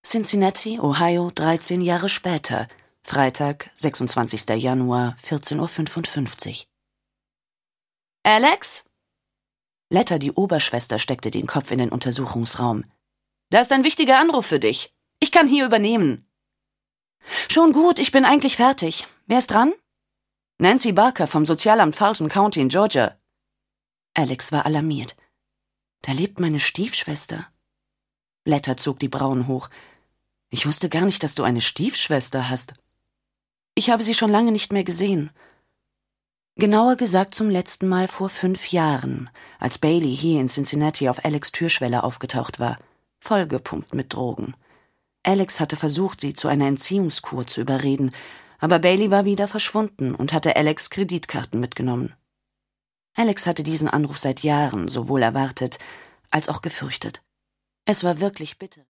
Cincinnati, Ohio, 13 Jahre später, Freitag, 26. Januar, 14:55 Uhr. »Alex?« Letta, die Oberschwester, steckte den Kopf in den Untersuchungsraum. »Da ist ein wichtiger Anruf für dich. Ich kann hier übernehmen.« »Schon gut, ich bin eigentlich fertig. Wer ist dran?« »Nancy Barker vom Sozialamt Fulton County in Georgia.« Alex war alarmiert. »Da lebt meine Stiefschwester.« Letta zog die Brauen hoch. »Ich wusste gar nicht, dass du eine Stiefschwester hast.« »Ich habe sie schon lange nicht mehr gesehen.« Genauer gesagt zum letzten Mal vor 5 Jahren, als Bailey hier in Cincinnati auf Alex' Türschwelle aufgetaucht war, vollgepumpt mit Drogen. Alex hatte versucht, sie zu einer Entziehungskur zu überreden, aber Bailey war wieder verschwunden und hatte Alex' Kreditkarten mitgenommen. Alex hatte diesen Anruf seit Jahren sowohl erwartet als auch gefürchtet. Es war wirklich bitter.